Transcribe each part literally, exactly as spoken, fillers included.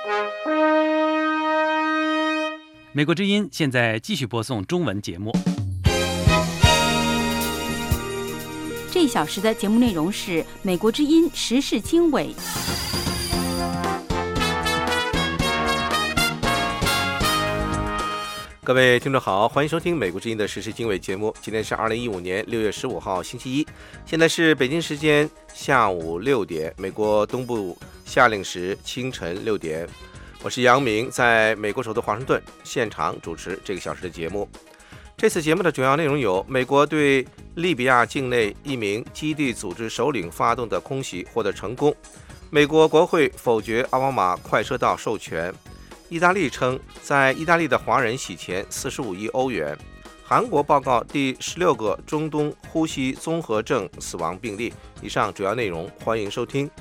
美国之音现在继续播送中文节目。 这一小时的节目内容是美国之音时事经纬。 各位听众好，欢迎收听美国之音的时事经纬节目。今天是二零一五年六月十五号星期一，现在是北京时间下午六点，美国东部夏令时清晨六点。我是杨明，在美国首都华盛顿现场主持这个小时的节目。这次节目的主要内容有：美国对利比亚境内一名基地组织首领发动的空袭获得成功；美国国会否决奥巴马快车道授权；意大利称在意大利的华人洗钱四十五亿欧元；韩国报告第十六个中东呼吸综合症死亡病例。以上主要内容，欢迎收听。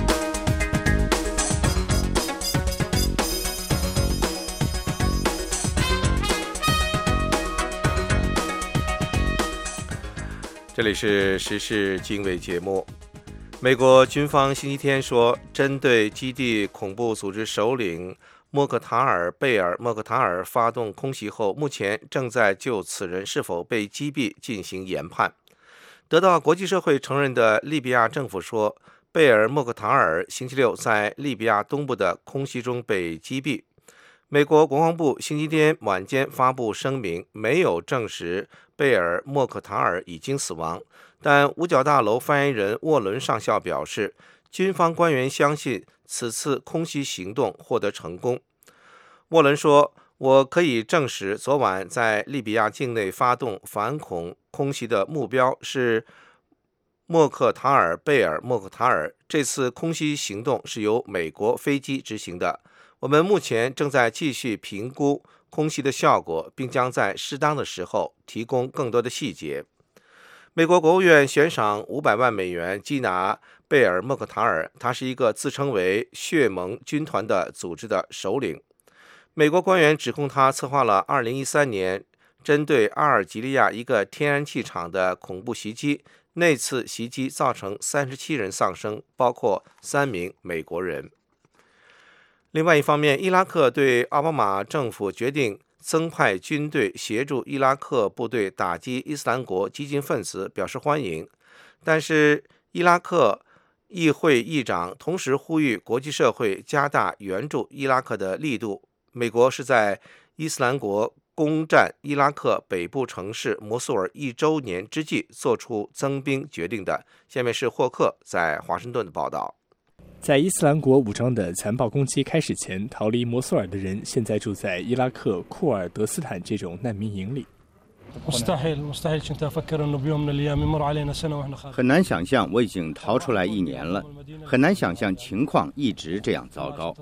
这里是时事经纬节目。美国军方星期天说，针对基地恐怖组织首领莫克塔尔·贝尔·莫克塔尔发动空袭后，目前正在就此人是否被击毙进行研判。得到国际社会承认的利比亚政府说，贝尔·莫克塔尔星期六在利比亚东部的空袭中被击毙。美国国防部星期天晚间发布声明，没有证实贝尔·莫克塔尔已经死亡，但五角大楼发言人沃伦上校表示，军方官员相信此次空袭行动获得成功。沃伦说，我可以证实昨晚在利比亚境内发动反恐空袭的目标是莫克塔尔·贝尔·莫克塔尔，这次空袭行动是由美国飞机执行的。我们目前正在继续评估空袭的效果，并将在适当的时候提供更多的细节。美国国务院悬赏五百万美元缉拿贝尔·莫克塔尔，他是一个自称为血盟军团的组织的首领。美国官员指控他策划了二零一三年针对阿尔及利亚一个天然气厂的恐怖袭击，那次袭击造成三十七人丧生，包括三名美国人。另外一方面，伊拉克对奥巴马政府决定增派军队协助伊拉克部队打击伊斯兰国激进分子表示欢迎，但是伊拉克议会议长同时呼吁国际社会加大援助伊拉克的力度。美国是在伊斯兰国攻占伊拉克北部城市摩苏尔一周年之际做出增兵决定的。下面是霍克在华盛顿的报道。 在伊斯兰国武装的残暴攻击开始前，逃离摩苏尔的人现在住在伊拉克库尔德斯坦这种难民营里。 很难想象，我已经逃出来一年了，很难想象情况一直这样糟糕。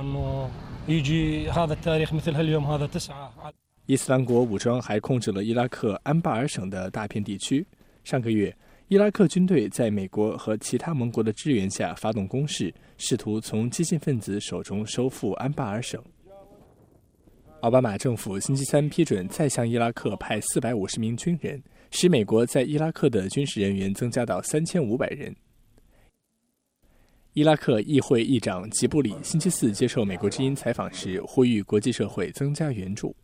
伊斯兰国武装还控制了伊拉克安巴尔省的大片地区。上个月，伊拉克军队在美国和其他盟国的支援下发动攻势，试图从激进分子手中收复安巴尔省。奥巴马政府星期三批准再向伊拉克派四百五十名军人，使美国在伊拉克的军事人员增加到三千五百人。伊拉克议会议长吉布里星期四接受美国之音采访时，呼吁国际社会增加援助。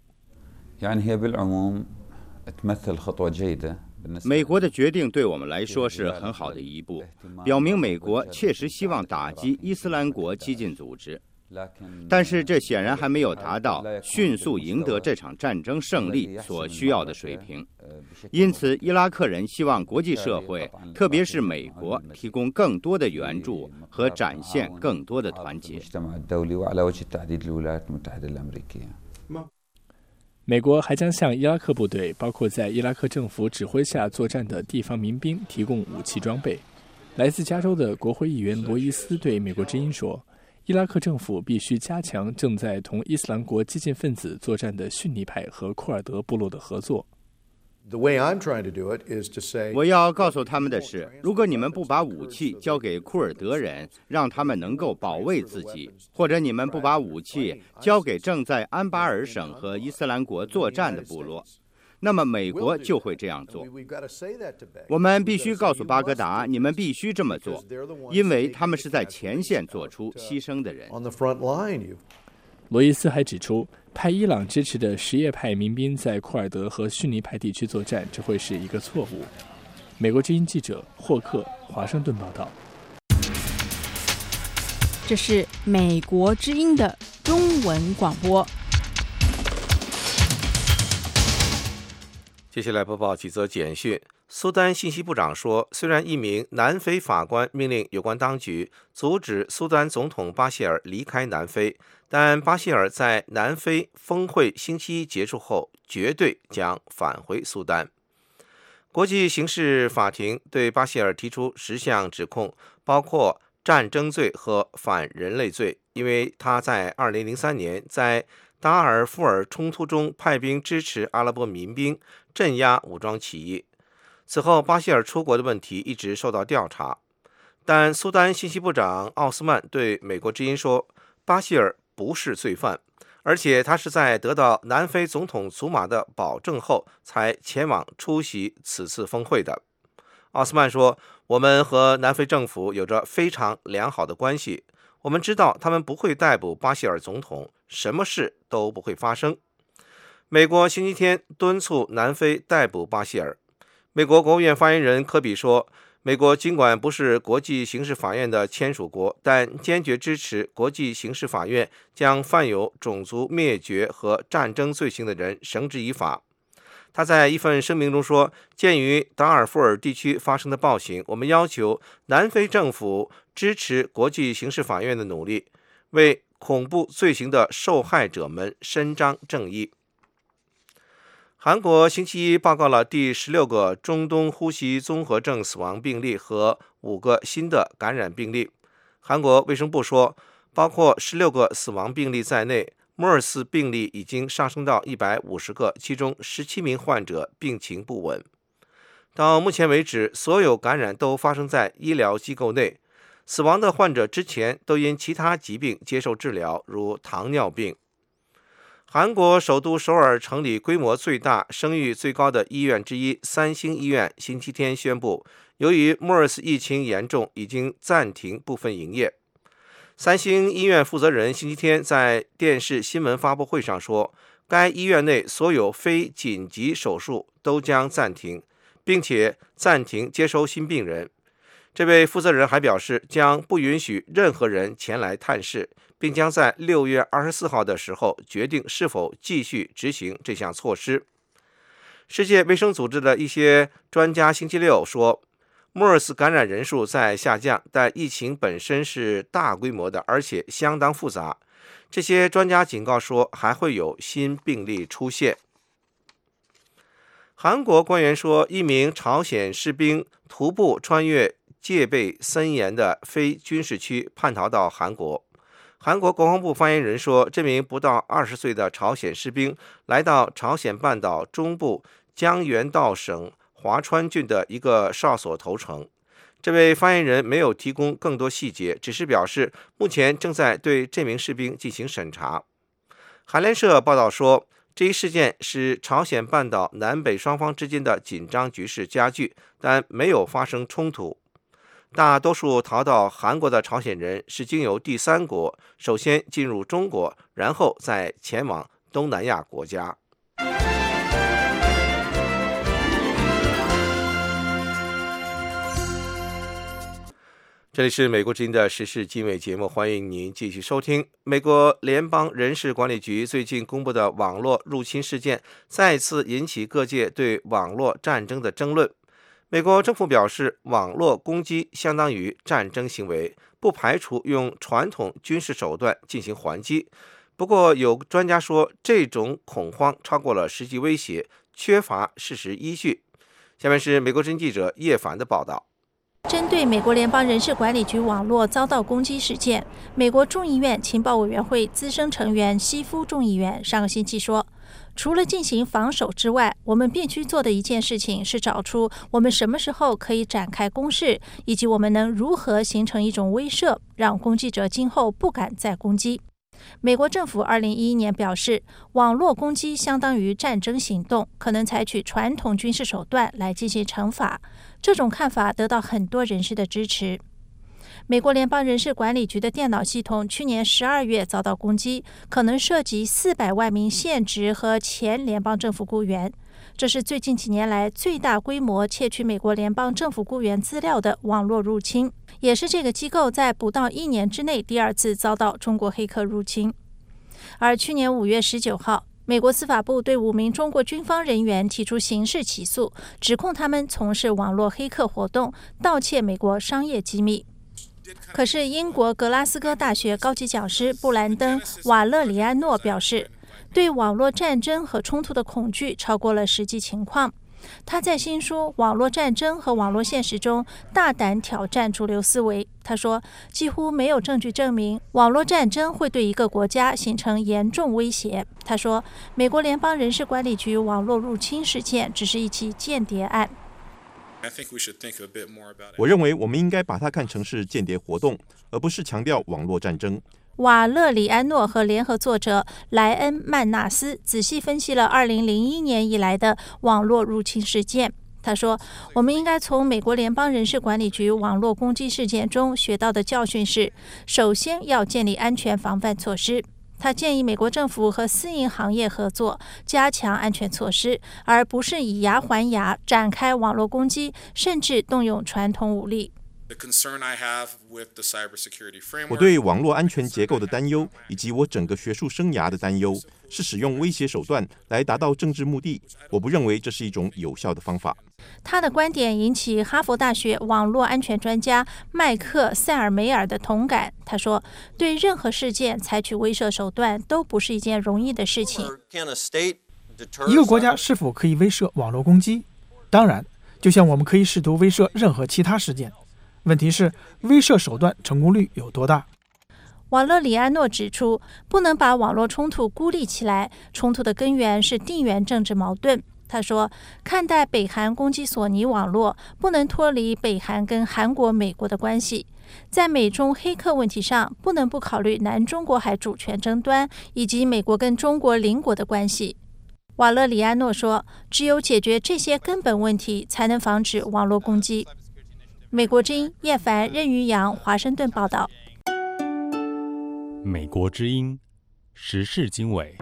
美国的决定对我们来说是很好的一步，表明美国切实希望打击伊斯兰国激进组织。但是这显然还没有达到迅速赢得这场战争胜利所需要的水平。因此，伊拉克人希望国际社会，特别是美国，提供更多的援助和展现更多的团结。 美国还将向伊拉克部队，包括在伊拉克政府指挥下作战的地方民兵，提供武器装备。来自加州的国会议员罗伊斯对美国之音说，伊拉克政府必须加强正在同伊斯兰国激进分子作战的逊尼派和库尔德部落的合作。 我要告诉他们的是，如果你们不把武器交给库尔德人，让他们能够保卫自己，或者你们不把武器交给正在安巴尔省和伊斯兰国作战的部落， 那么美国就会这样做。我们必须告诉巴格达，你们必须这么做，因为他们是在前线做出牺牲的人。 罗伊斯还指出，派伊朗支持的什叶派民兵在库尔德和逊尼派地区作战，这会是一个错误。美国之音记者霍克，华盛顿报道。 这是美国之音的中文广播。 接下来播报几则简讯。苏丹信息部长说，虽然一名南非法官命令有关当局阻止苏丹总统巴希尔离开南非，但巴希尔在南非峰会星期一结束后绝对将返回苏丹。国际刑事法庭对巴希尔提出十项指控，包括战争罪和反人类罪，因为他在二零零三年在达尔富尔冲突中派兵支持阿拉伯民兵镇压武装起义。此后，巴希尔出国的问题一直受到调查，但苏丹信息部长奥斯曼对美国之音说，巴希尔不是罪犯，而且他是在得到南非总统祖马的保证后才前往出席此次峰会的。奥斯曼说，我们和南非政府有着非常良好的关系，我们知道他们不会逮捕巴希尔总统，什么事都不会发生。美国星期天敦促南非逮捕巴希尔。美国国务院发言人科比说，美国尽管不是国际刑事法院的签署国，但坚决支持国际刑事法院将犯有种族灭绝和战争罪行的人绳之以法。他在一份声明中说，鉴于达尔富尔地区发生的暴行，我们要求南非政府支持国际刑事法院的努力，为恐怖罪行的受害者们伸张正义。韩国星期一报告了第十六个中东呼吸综合症死亡病例和五个新的感染病例。韩国卫生部说，包括十六个死亡病例在内，莫尔斯病例已经上升到一百五十个，其中十七名患者病情不稳。到目前为止，所有感染都发生在医疗机构内，死亡的患者之前都因其他疾病接受治疗，如糖尿病。韩国首都首尔城里规模最大、声誉最高的医院之一三星医院星期天宣布，由于 MERS 疫情严重，已经暂停部分营业。三星医院负责人星期天在电视新闻发布会上说，该医院内所有非紧急手术都将暂停，并且暂停接收新病人。这位负责人还表示，将不允许任何人前来探视，并将在六月二十四号的时候决定是否继续执行这项措施。世界卫生组织的一些专家星期六说，莫尔斯感染人数在下降，但疫情本身是大规模的，而且相当复杂。这些专家警告说，还会有新病例出现。韩国官员说，一名朝鲜士兵徒步穿越戒备森严的非军事区叛逃到韩国。韩国国防部发言人说，这名不到二十岁的朝鲜士兵来到朝鲜半岛中部江原道省华川郡的一个哨所投诚。这位发言人没有提供更多细节，只是表示目前正在对这名士兵进行审查。韩联社报道说，这一事件使朝鲜半岛南北双方之间的紧张局势加剧，但没有发生冲突。大多数逃到韩国的朝鲜人是经由第三国，首先进入中国，然后再前往东南亚国家。这里是美国之音的时事经纬节目，欢迎您继续收听。美国联邦人事管理局最近公布的网络入侵事件，再次引起各界对网络战争的争论。美国政府表示，网络攻击相当于战争行为，不排除用传统军事手段进行还击。不过，有专家说，这种恐慌超过了实际威胁，缺乏事实依据。下面是美国之音记者叶凡的报道。 针对美国联邦人事管理局网络遭到攻击事件，美国众议院情报委员会资深成员西夫众议员上个星期说，除了进行防守之外，我们必须做的一件事情是找出我们什么时候可以展开攻势，以及我们能如何形成一种威慑，让攻击者今后不敢再攻击。 美国政府二零一一年表示，网络攻击相当于战争行动，可能采取传统军事手段来进行惩罚。这种看法得到很多人士的支持。美国联邦人事管理局的电脑系统去年十二月遭到攻击，可能涉及四百万名现职和前联邦政府雇员。这是最近几年来最大规模窃取美国联邦政府雇员资料的网络入侵，也是这个机构在不到一年之内第二次遭到中国黑客入侵。而去年五月十九号，美国司法部对五名中国军方人员提出刑事起诉，指控他们从事网络黑客活动，盗窃美国商业机密。可是英国格拉斯哥大学高级讲师布兰登·瓦勒里安诺表示，对网络战争和冲突的恐惧超过了实际情况。他在新书《网络战争和网络现实》中大胆挑战主流思维。他说，几乎没有证据证明网络战争会对一个国家形成严重威胁。他说，美国联邦人事管理局网络入侵事件只是一起间谍案。 我认为我们应该把它看成是间谍活动，而不是强调网络战争。 瓦勒里安诺和联合作者莱恩·曼纳斯仔细分析了二零零一年以来的网络入侵事件。他说，我们应该从美国联邦人事管理局网络攻击事件中学到的教训是，首先要建立安全防范措施。他建议美国政府和私营行业合作，加强安全措施，而不是以牙还牙展开网络攻击，甚至动用传统武力。 我对网络安全结构的担忧，以及我整个学术生涯的担忧，是使用威胁手段来达到政治目的。我不认为这是一种有效的方法。 他的观点引起哈佛大学网络安全专家麦克·塞尔梅尔的同感。他说，对任何事件采取威慑手段都不是一件容易的事情。 一个国家是否可以威慑网络攻击？当然，就像我们可以试图威慑任何其他事件。问题是，威慑手段成功率有多大？ 瓦勒里安诺指出，不能把网络冲突孤立起来，冲突的根源是地缘政治矛盾。他说，看待北韩攻击索尼网络，不能脱离北韩跟韩国、美国的关系。在美中黑客问题上，不能不考虑南中国海主权争端以及美国跟中国邻国的关系。瓦勒里安诺说，只有解决这些根本问题，才能防止网络攻击。美国之音叶凡、任于阳华盛顿报道。 美国之音时事经纬。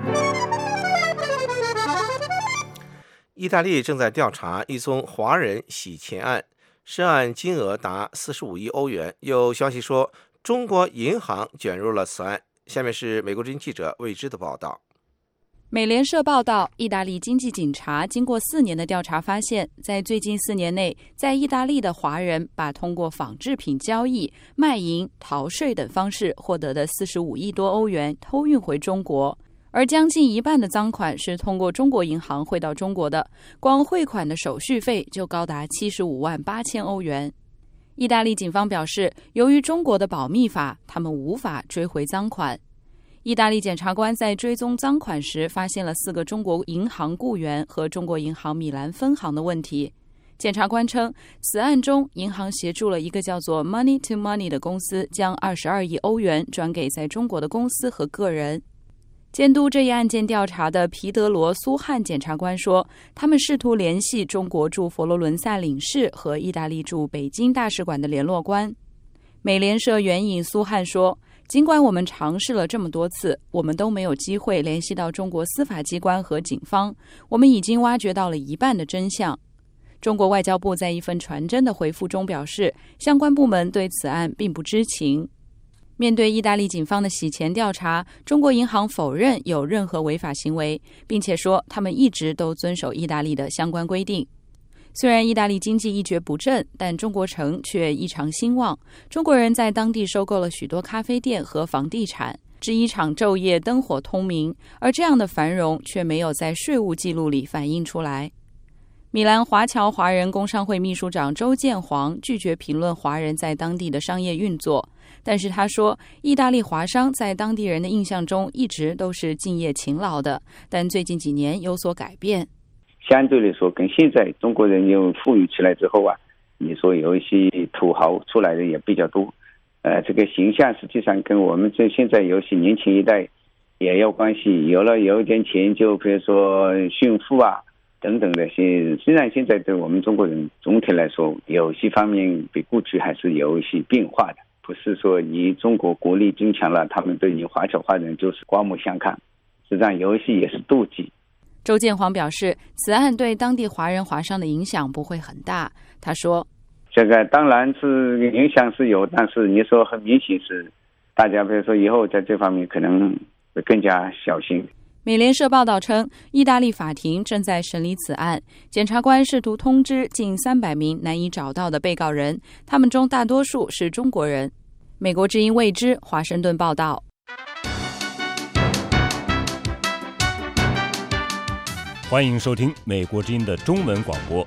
意大利正在调查一宗华人洗钱案，涉案金额达四十五亿欧元。有消息说，中国银行卷入了此案。下面是美国之音记者魏之的报道。 美联社报道，意大利经济警察经过四年的调查发现，在最近四年内，在意大利的华人把通过仿制品交易、卖淫、逃税等方式获得的四十五亿多欧元偷运回中国，而将近一半的赃款是通过中国银行汇到中国的，光汇款的手续费就高达七十五万八千欧元。意大利警方表示，由于中国的保密法，他们无法追回赃款。意大利检察官在追踪赃款时，发现了四个中国银行雇员和中国银行米兰分行的问题。检察官称，此案中银行协助了一个叫做 Money to Money 的公司，将二十二亿欧元转给在中国的公司和个人。监督这一案件调查的皮德罗·苏汉检察官说，他们试图联系中国驻佛罗伦萨领事和意大利驻北京大使馆的联络官。美联社援引苏汉说，尽管我们尝试了这么多次，我们都没有机会联系到中国司法机关和警方。我们已经挖掘到了一半的真相。中国外交部在一份传真的回复中表示，相关部门对此案并不知情。面对意大利警方的洗钱调查，中国银行否认有任何违法行为，并且说他们一直都遵守意大利的相关规定。虽然意大利经济一蹶不振，但中国城却异常兴旺。中国人在当地收购了许多咖啡店和房地产，制衣厂昼夜灯火通明，而这样的繁荣却没有在税务记录里反映出来。米兰华侨华人工商会秘书长周建煌拒绝评论华人在当地的商业运作，但是他说，意大利华商在当地人的印象中一直都是敬业勤劳的，但最近几年有所改变。 相对来说，跟现在中国人又富裕起来之后啊，你说有一些土豪出来的也比较多， 呃，这个形象实际上跟我们这现在游戏年轻一代也有关系，有了有一点钱就比如说炫富啊等等的。现虽然现在对我们中国人总体来说游戏方面比过去还是有一些变化的，不是说你中国国力增强了，他们对你华侨华人就是刮目相看，实际上游戏也是妒忌。 周建煌表示，此案对当地华人华商的影响不会很大。他说， 这个当然是影响是有，但是你说很明显是大家比如说以后在这方面可能会更加小心。 美联社报道称，意大利法庭正在审理此案，检察官试图通知近三百名难以找到的被告人，他们中大多数是中国人。美国之音未知华盛顿报道。 欢迎收听美国之音的中文广播。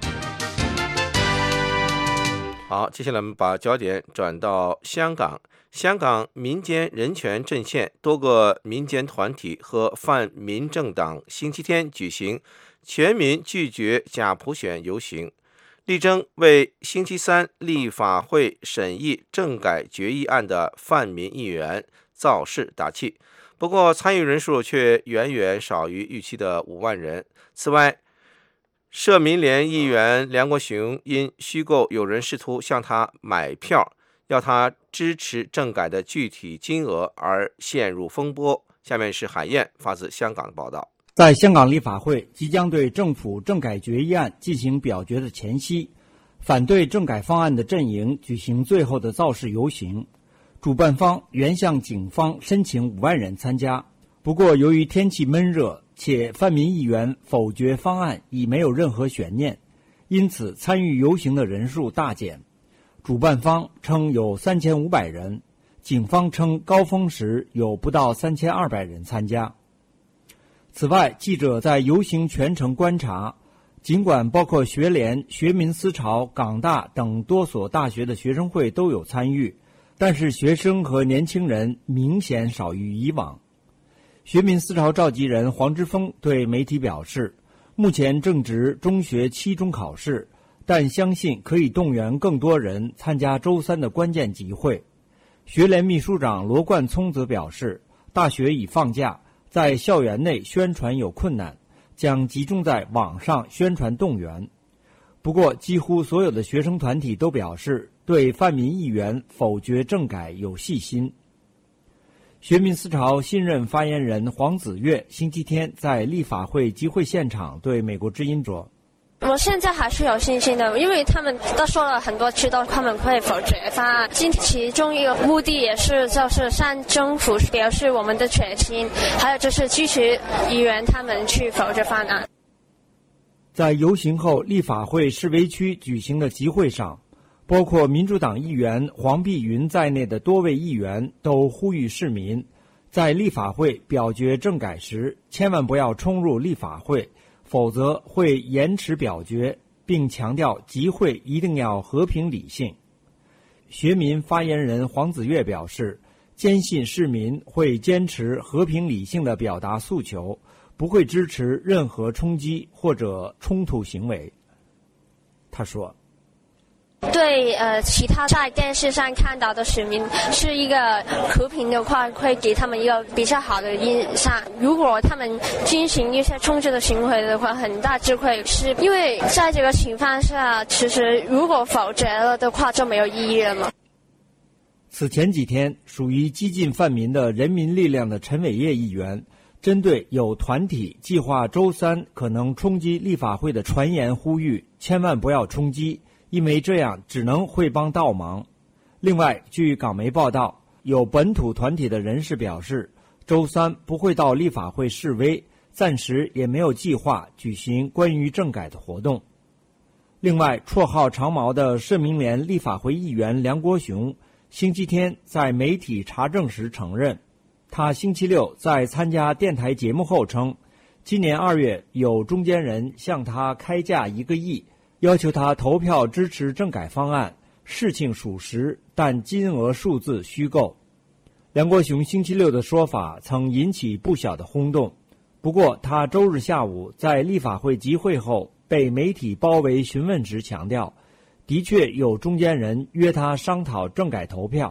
好，接下来我们把焦点转到香港。香港民间人权阵线多个民间团体和泛民政党星期天举行全民拒绝假普选游行，力争为星期三立法会审议政改决议案的泛民议员造势打气。不过参与人数却远远少于预期的五万人。此外，社民连议员梁国雄因虚构有人试图向他买票，要他支持政改的具体金额而陷入风波。下面是海燕发自香港的报道。 在香港立法会即将对政府政改决议案进行表决的前夕，反对政改方案的阵营举行最后的造势游行，主办方原向警方申请五万人参加。不过由于天气闷热，且泛民议员否决方案已没有任何悬念，因此参与游行的人数大减。主办方称有三千五百人，警方称高峰时有不到三千二百人参加。此外，记者在游行全程观察，尽管包括学联、学民思潮、港大等多所大学的学生会都有参与，但是学生和年轻人明显少于以往。学民思潮召集人黄之锋对媒体表示，目前正值中学期中考试，但相信可以动员更多人参加周三的关键集会。学联秘书长罗冠聪则表示，大学已放假，在校园内宣传有困难，将集中在网上宣传动员。不过几乎所有的学生团体都表示对泛民议员否决政改有信心。学民思潮新任发言人黄子悦星期天在立法会集会现场对美国之音说， 我现在还是有信心的，因为他们都说了很多次都他们会否决方案，其中一个目的也是就是向政府表示我们的决心，还有就是支持议员他们去否决方案。 在游行后立法会示威区举行的集会上，包括民主党议员黄碧云在内的多位议员都呼吁市民在立法会表决政改时千万不要冲入立法会，否则会延迟表决，并强调集会一定要和平理性。学民发言人黄子悦表示，坚信市民会坚持和平理性的表达诉求，不会支持任何冲击或者冲突行为。他说， 对呃，其他在电视上看到的市民是一个和平的话，会给他们一个比较好的印象。如果他们进行一些冲击的行为的话，很大智慧是因为在这个情况下，其实如果否决了的话就没有意义了嘛。 此前几天，属于激进泛民的人民力量的陈伟业议员，针对有团体计划周三可能冲击立法会的传言呼吁，千万不要冲击，因为这样只能会帮倒忙。另外，据港媒报道，有本土团体的人士表示，周三不会到立法会示威，暂时也没有计划举行关于政改的活动。另外，绰号长毛的社民连立法会议员梁国雄星期天在媒体查证时承认，他星期六在参加电台节目后称，今年二月有中间人向他开价一个亿，要求他投票支持政改方案，事情属实，但金额数字虚构。梁国雄星期六的说法曾引起不小的轰动，不过他周日下午在立法会集会后被媒体包围询问时强调，的确有中间人约他商讨政改投票，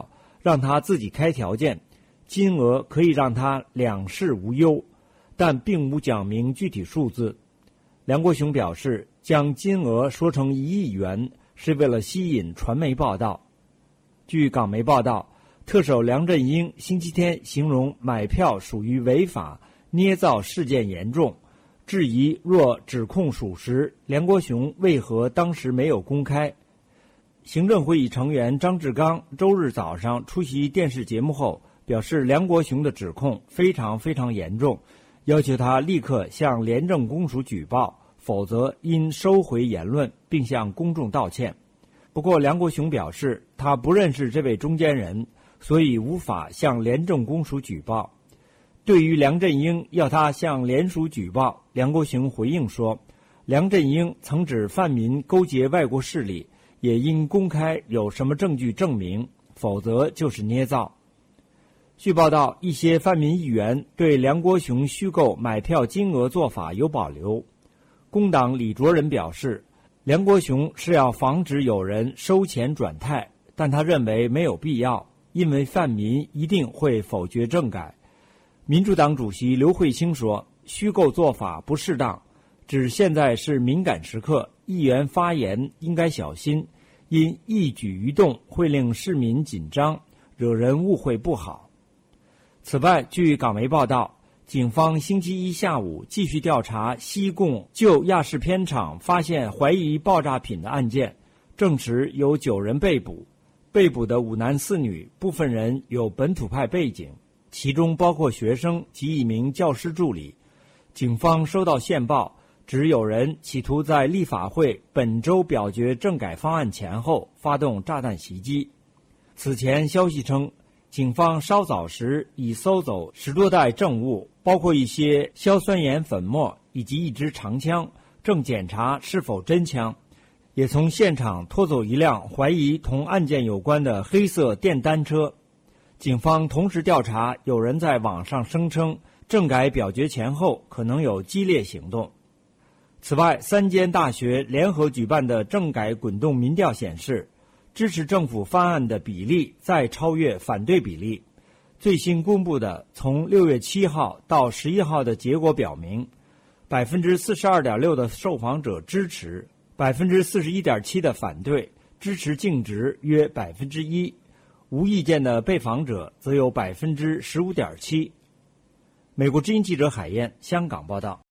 让他自己开条件，金额可以让他两世无忧，但并无讲明具体数字。梁国雄表示，将金额说成一亿元是为了吸引传媒报道。据港媒报道，特首梁振英星期天形容买票属于违法捏造事件严重，质疑若指控属实，梁国雄为何当时没有公开。行政会议成员张志刚周日早上出席电视节目后表示，梁国雄的指控非常非常严重，要求他立刻向廉政公署举报，否则应收回言论，并向公众道歉。不过梁国雄表示，他不认识这位中间人，所以无法向廉政公署举报。对于梁振英要他向联署举报，梁国雄回应说，梁振英曾指泛民勾结外国势力，也应公开有什么证据证明，否则就是捏造。据报道，一些泛民议员对梁国雄虚构买票金额做法有保留。工党李卓人表示，梁国雄是要防止有人收钱转贷，但他认为没有必要，因为泛民一定会否决政改。民主党主席刘慧卿说，虚构做法不适当，指现在是敏感时刻，议员发言应该小心，因一举一动会令市民紧张，惹人误会不好。此外，据港媒报道，警方星期一下午继续调查西贡旧亚式片厂发现怀疑爆炸品的案件，证实有九人被捕，被捕的五男四女，部分人有本土派背景，其中包括学生及一名教师助理。警方收到线报，指有人企图在立法会本周表决政改方案前后发动炸弹袭击。此前消息称，警方稍早时已搜走十多袋证物，包括一些硝酸盐粉末以及一支长枪，正检查是否真枪，也从现场拖走一辆怀疑同案件有关的黑色电单车。警方同时调查有人在网上声称政改表决前后可能有激烈行动。此外，三间大学联合举办的政改滚动民调显示，支持政府方案的比例再超越反对比例。最新公布的从六月七号到十一号的结果表明，百分之四十二点六的受访者支持，百分之四十一点七的反对，支持净值约百分之一，无意见的被访者则有百分之十五点七。美国之音记者海燕，香港报道。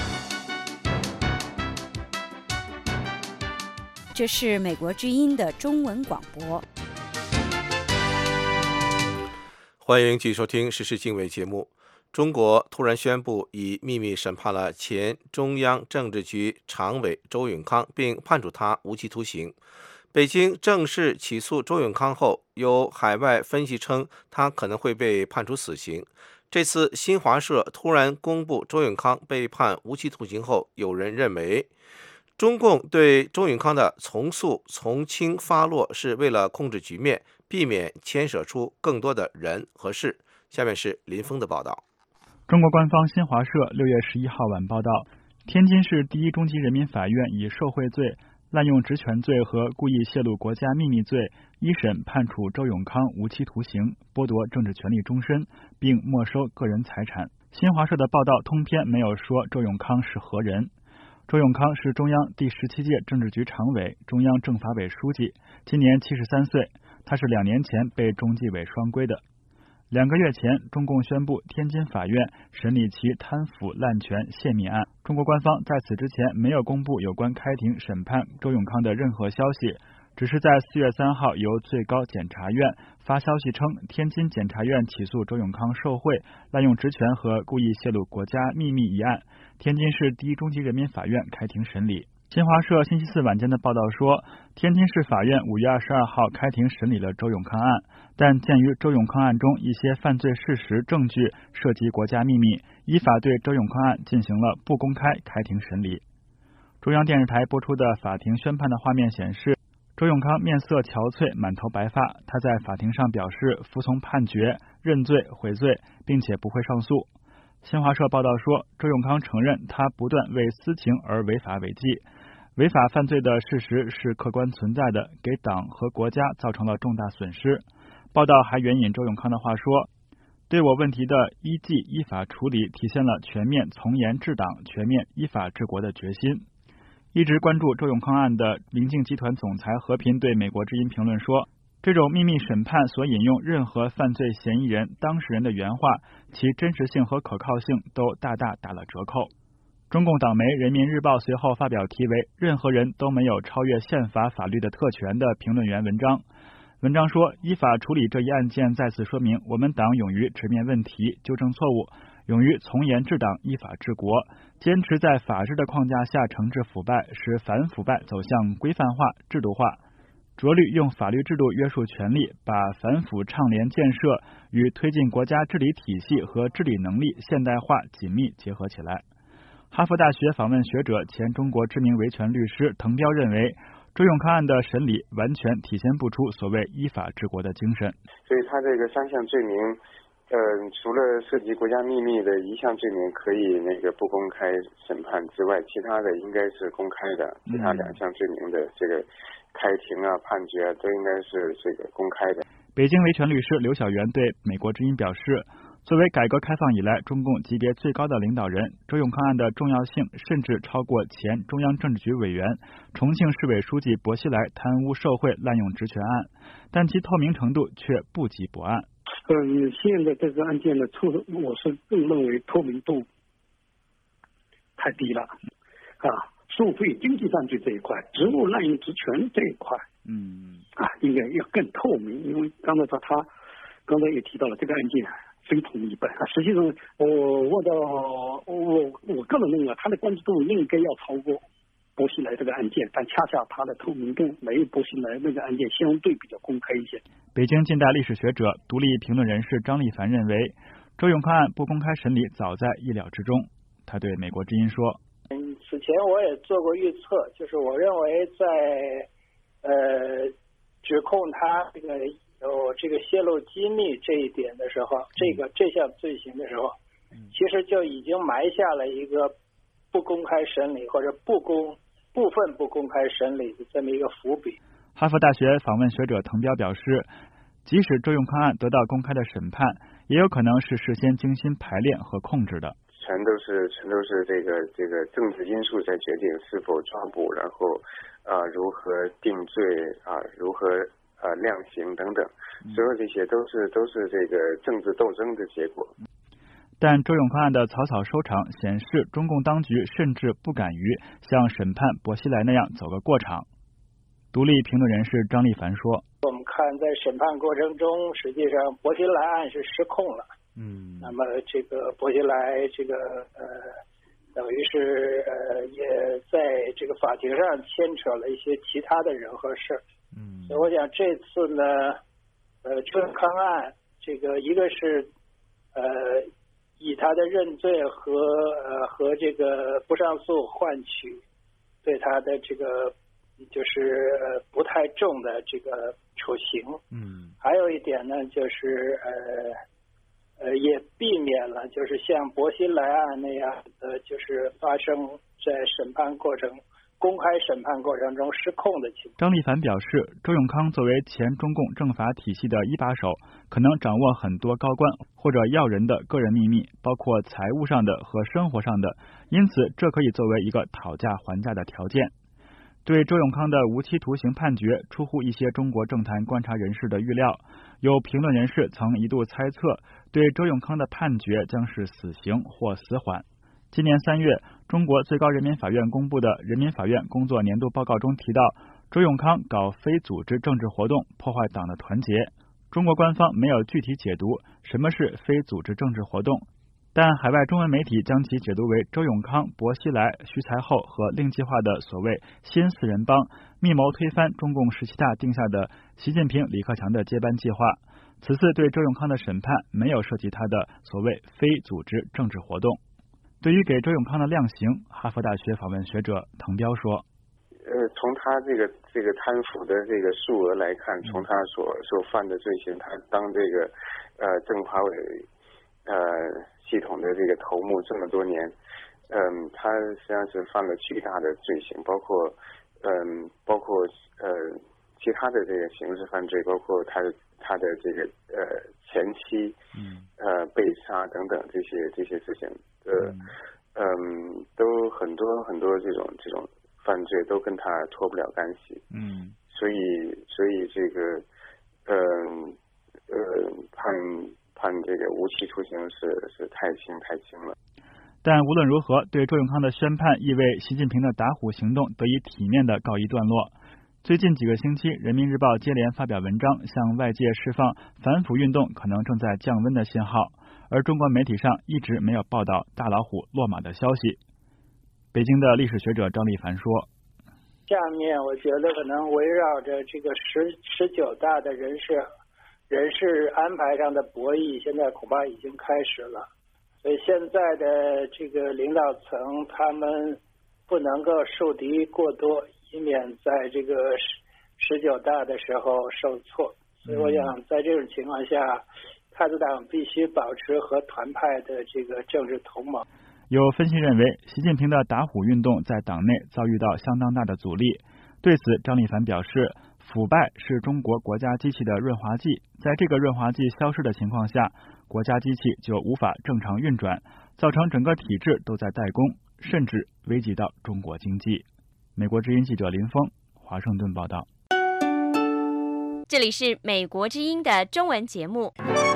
这是美国之音的中文广播。 欢迎继续收听时事经纬节目。中国突然宣布已秘密审判了前中央政治局常委周永康，并判处他无期徒刑。北京正式起诉周永康后，有海外分析称他可能会被判处死刑。这次新华社突然公布周永康被判无期徒刑后，有人认为中共对周永康的从速从轻发落是为了控制局面，避免牵涉出更多的人和事。下面是林峰的报道。 中国官方新华社六月十一号晚报道，天津市第一中级人民法院以受贿罪、滥用职权罪和故意泄露国家秘密罪一审判处周永康无期徒刑，剥夺政治权利终身，并没收个人财产。新华社的报道通篇没有说周永康是何人。周永康是中央第十七届政治局常委、中央政法委书记，今年七十三岁。他是两年前被中纪委双规的。两个月前，中共宣布天津法院审理其贪腐滥权泄密案。中国官方在此之前没有公布有关开庭审判周永康的任何消息，只是在四月三号由最高检察院发消息称，天津检察院起诉周永康受贿、滥用职权和故意泄露国家秘密一案，天津市第一中级人民法院开庭审理。新华社星期四晚间的报道说，天津市法院五月二十二号开庭审理了周永康案，但鉴于周永康案中一些犯罪事实证据涉及国家秘密，依法对周永康案进行了不公开开庭审理。中央电视台播出的法庭宣判的画面显示，周永康面色憔悴，满头白发，他在法庭上表示服从判决、认罪悔罪，并且不会上诉。新华社报道说，周永康承认他不断为私情而违法违纪，违法犯罪的事实是客观存在的，给党和国家造成了重大损失。 报道还援引周永康的话说，对我问题的依纪依法处理体现了全面从严治党、全面依法治国的决心。一直关注周永康案的明镜集团总裁和平对美国之音评论说，这种秘密审判所引用任何犯罪嫌疑人当事人的原话，其真实性和可靠性都大大打了折扣。中共党媒人民日报随后发表题为任何人都没有超越宪法法律的特权的评论员文章。文章说，依法处理这一案件再次说明我们党勇于直面问题、纠正错误，勇于从严治党、依法治国，坚持在法治的框架下惩治腐败，使反腐败走向规范化、制度化，着力用法律制度约束权力，把反腐倡廉建设与推进国家治理体系和治理能力现代化紧密结合起来。哈佛大学访问学者、前中国知名维权律师滕彪认为，周永康案的审理完全体现不出所谓依法治国的精神。 所以他这个三项罪名，呃，除了涉及国家秘密的一项罪名可以那个不公开审判之外，其他的应该是公开的。其他两项罪名的这个开庭啊、判决啊，都应该是这个公开的。 北京维权律师刘晓元对美国之音表示，作为改革开放以来中共级别最高的领导人，周永康案的重要性甚至超过前中央政治局委员、重庆市委书记薄熙来贪污受贿滥用职权案，但其透明程度却不及本案。 嗯，现在这个案件的出，我是更认为透明度太低了啊，受贿经济犯罪这一块，职务滥用职权这一块， 嗯啊，应该要更透明。因为刚才他他刚才也提到了这个案件非同一般啊，实际上我我的我我个人认为他的关注度应该要超过薄熙来这个案件，但恰恰他的透明度没有薄熙来那个案件相对比较公开一些。 北京近代历史学者、独立评论人士张立凡认为，周永康案不公开审理早在意料之中。他对美国之音说， 嗯，此前我也做过预测，就是我认为在呃指控他这个有这个泄露机密这一点的时候，这个这项罪行的时候，其实就已经埋下了一个不公开审理或者不公部分不公开审理的这么一个伏笔。 哈佛大学访问学者滕彪表示，即使周永康案得到公开的审判，也有可能是事先精心排练和控制的。 全都是全都是这个这个政治因素在决定是否抓捕，然后啊、呃、如何定罪啊、呃、如何呃量刑等等，所有这些都是都是这个政治斗争的结果。 但周永康案的草草收场显示，中共当局甚至不敢于像审判薄熙来那样走个过场。独立评论人士张立凡说， 我们看在审判过程中，实际上薄熙来案是失控了。 嗯， 那么这个薄熙来这个呃，等于是呃，也在这个法庭上牵扯了一些其他的人和事。 嗯， 所以我想这次呢，呃，周永康案这个一个是呃，以他的认罪和呃和这个不上诉换取对他的这个就是呃不太重的这个处刑。 嗯， 还有一点呢，就是呃。呃，也避免了就是像薄熙来案那样的，就是发生在审判过程、公开审判过程中失控的情况。 张立凡表示，周永康作为前中共政法体系的一把手，可能掌握很多高官或者要人的个人秘密，包括财务上的和生活上的，因此这可以作为一个讨价还价的条件。对周永康的无期徒刑判决出乎一些中国政坛观察人士的预料，有评论人士曾一度猜测，对周永康的判决将是死刑或死缓。今年三月，中国最高人民法院公布的人民法院工作年度报告中提到，周永康搞非组织政治活动，破坏党的团结。中国官方没有具体解读什么是非组织政治活动，但海外中文媒体将其解读为周永康、薄熙来、徐才厚和令计划的所谓新四人帮，密谋推翻中共十七大定下的习近平、李克强的接班计划。此次对周永康的审判没有涉及他的所谓非组织政治活动。对于给周永康的量刑，哈佛大学访问学者滕彪说， 呃，从他这个这个贪腐的这个数额来看，从他所所犯的罪行，他当这个呃政法委呃系统的这个头目这么多年，嗯，他实际上是犯了巨大的罪行，包括嗯包括呃其他的这个刑事犯罪，包括他他的这个呃前妻呃被杀等等这些这些事情，呃嗯都很多很多这种这种犯罪都跟他脱不了干系。 嗯， 所以所以这个嗯呃, 呃判判这个无期徒刑是是太轻太轻了。 但无论如何，对周永康的宣判亦为习近平的打虎行动得以体面的告一段落。最近几个星期，人民日报接连发表文章，向外界释放反腐运动可能正在降温的信号，而中国媒体上一直没有报道大老虎落马的消息。北京的历史学者张立凡说， 下面我觉得可能围绕着这个十十九大的人事人事安排上的博弈，现在恐怕已经开始了。所以现在的这个领导层，他们不能够树敌过多，以免在这个十九大的时候受挫。所以我想，在这种情况下，太子党必须保持和团派的这个政治同盟。 有分析认为，习近平的打虎运动在党内遭遇到相当大的阻力。对此，张立凡表示，腐败是中国国家机器的润滑剂，在这个润滑剂消失的情况下，国家机器就无法正常运转，造成整个体制都在怠工，甚至危及到中国经济。美国之音记者林峰，华盛顿报道。 这里是美国之音的中文节目。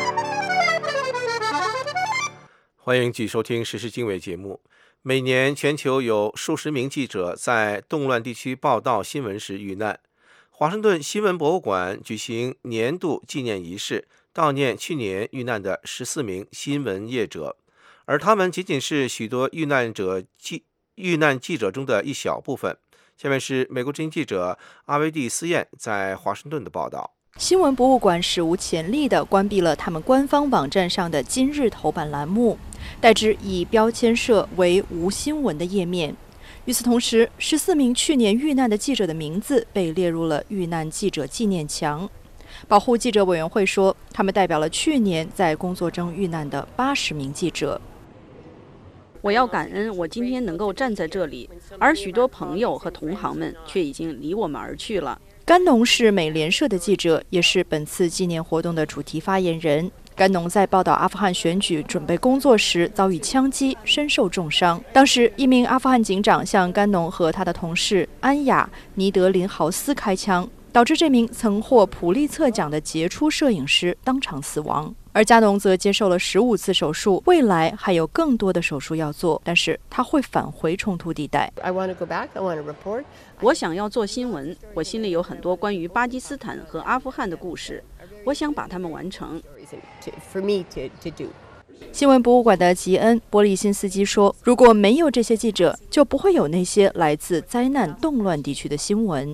欢迎继续收听时事经纬节目。每年全球有数十名记者在动乱地区报道新闻时遇难。华盛顿新闻博物馆举行年度纪念仪式，悼念去年遇难的十四名新闻业者，而他们仅仅是许多遇难者记遇难记者中的一小部分。下面是美国之音记者阿维蒂斯燕在华盛顿的报道。 新闻博物馆史无前例地关闭了他们官方网站上的今日头版栏目，代之以标签设为无新闻的页面。与此同时，十四名去年遇难的记者的名字被列入了遇难记者纪念墙。保护记者委员会说，他们代表了去年在工作中遇难的八十名记者。 我要感恩我今天能够站在这里，而许多朋友和同行们却已经离我们而去了。 甘农是美联社的记者，也是本次纪念活动的主题发言人。甘农在报道阿富汗选举准备工作时遭遇枪击，身受重伤。当时，一名阿富汗警长向甘农和他的同事安雅·尼德林豪斯开枪，导致这名曾获普利策奖的杰出摄影师当场死亡。而加农则接受了十五次手术，未来还有更多的手术要做，但是他会返回冲突地带。 I want to go back. I want to report. 我想要做新闻，我心里有很多关于巴基斯坦和阿富汗的故事，我想把它们完成。 For me to to do. 新闻博物馆的吉恩·波利辛斯基说：“如果没有这些记者，就不会有那些来自灾难动乱地区的新闻。”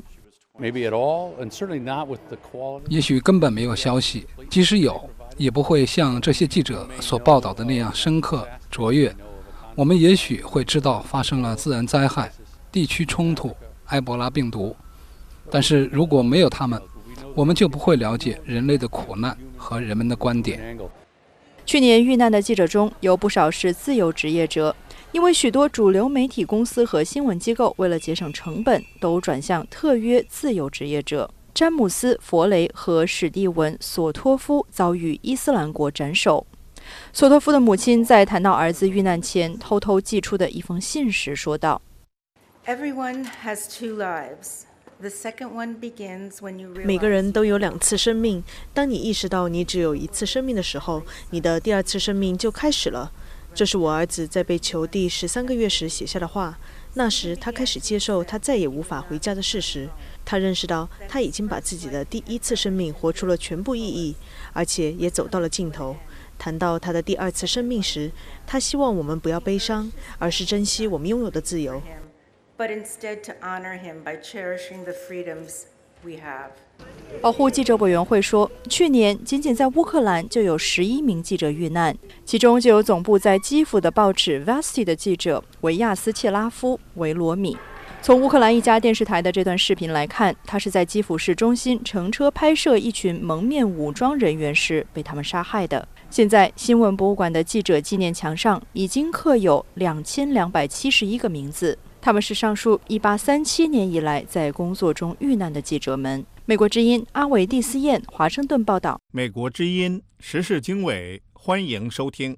也许根本没有消息，即使有，也不会像这些记者所报道的那样深刻卓越。我们也许会知道发生了自然灾害、地区冲突、埃博拉病毒，但是如果没有他们，我们就不会了解人类的苦难和人们的观点。 去年遇难的记者中有不少是自由职业者，因为许多主流媒体公司和新闻机构为了节省成本，都转向特约自由职业者。詹姆斯·佛雷和史蒂文·索托夫遭遇伊斯兰国斩首。索托夫的母亲在谈到儿子遇难前偷偷寄出的一封信时说道： Everyone has two lives. The second one begins when you realize 每个人都有两次生命，当你意识到你只有一次生命的时候，你的第二次生命就开始了。这是我儿子在被囚第十三个月时写下的话。那时他开始接受他再也无法回家的事实，他认识到他已经把自己的第一次生命活出了全部意义，而且也走到了尽头。谈到他的第二次生命时，他希望我们不要悲伤，而是珍惜我们拥有的自由。 But instead to honor him by cherishing the freedoms we have. 保护记者委员会说，去年仅仅在乌克兰就有十一名记者遇难，其中就有总部在基辅的报纸 Vesti 的记者维亚斯切拉夫·维罗米。从乌克兰一家电视台的这段视频来看，他是在基辅市中心乘车拍摄一群蒙面武装人员时被他们杀害的。现在，新闻博物馆的记者纪念墙上已经刻有两千两百七十一个名字。 他们是上述一八三七年以来在工作中遇难的记者们。美国之音阿伟蒂斯燕华盛顿报道。 美国之音时事经纬，欢迎收听。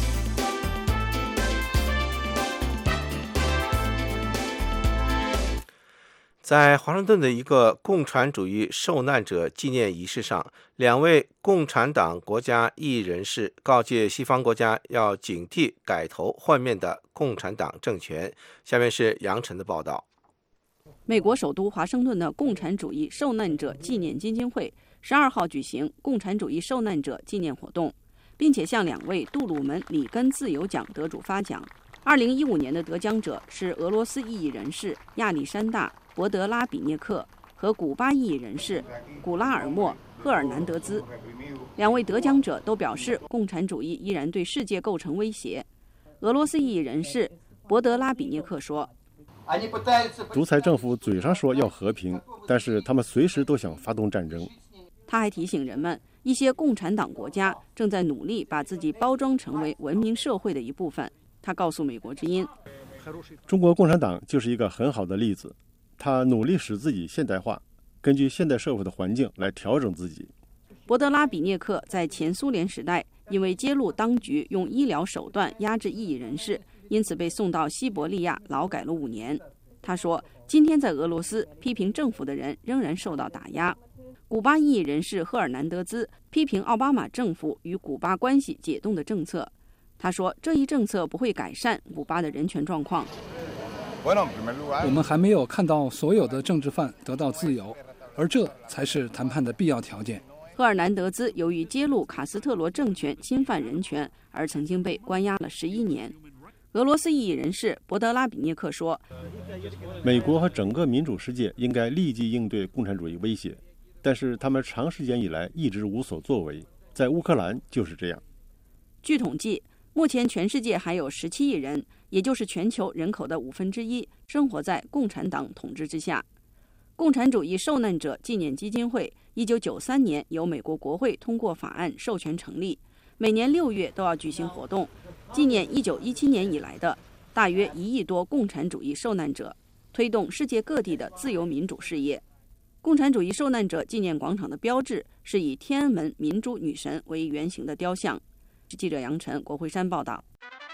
在华盛顿的一个共产主义受难者纪念仪式上，两位共产党国家异议人士告诫西方国家要警惕改头换面的共产党政权。下面是杨晨的报道。 美国首都华盛顿的共产主义受难者纪念基金会十二号举行共产主义受难者纪念活动，并且向两位杜鲁门里根自由奖得主发奖。二零一五年的得奖者是俄罗斯异议人士亚历山大·博德拉比涅克和古巴异议人士古拉尔莫·赫尔南德兹。两位得奖者都表示，共产主义依然对世界构成威胁。俄罗斯异议人士博德拉比涅克说：“ 独裁政府嘴上说要和平，但是他们随时都想发动战争。” 他还提醒人们，一些共产党国家正在努力把自己包装成为文明社会的一部分。他告诉美国之音， 中国共产党就是一个很好的例子，他努力使自己现代化，根据现代社会的环境来调整自己。 博德拉比涅克在前苏联时代因为揭露当局用医疗手段压制异议人士，因此被送到西伯利亚劳改了五年。他说，今天在俄罗斯批评政府的人仍然受到打压。古巴异议人士赫尔南德兹批评奥巴马政府与古巴关系解冻的政策。他说，这一政策不会改善古巴的人权状况。 我们还没有看到所有的政治犯得到自由，而这才是谈判的必要条件。 赫尔南德兹由于揭露卡斯特罗政权侵犯人权而曾经被关押了十一年。俄罗斯异议人士博德拉比涅克说， 美国和整个民主世界应该立即应对共产主义威胁，但是他们长时间以来一直无所作为，在乌克兰就是这样。 据统计，目前全世界还有十七亿人，也就是全球人口的五分之一，生活在共产党统治之下。共产主义受难者纪念基金会一九九三年由美国国会通过法案授权成立，每年六月都要举行活动，纪念一九一七年以来的大约一亿多共产主义受难者，推动世界各地的自由民主事业。共产主义受难者纪念广场的标志是以天安门民主女神为原型的雕像。记者杨晨，国会山报道。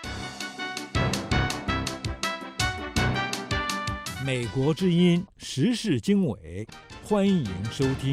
美国之音时事经纬，欢迎收听。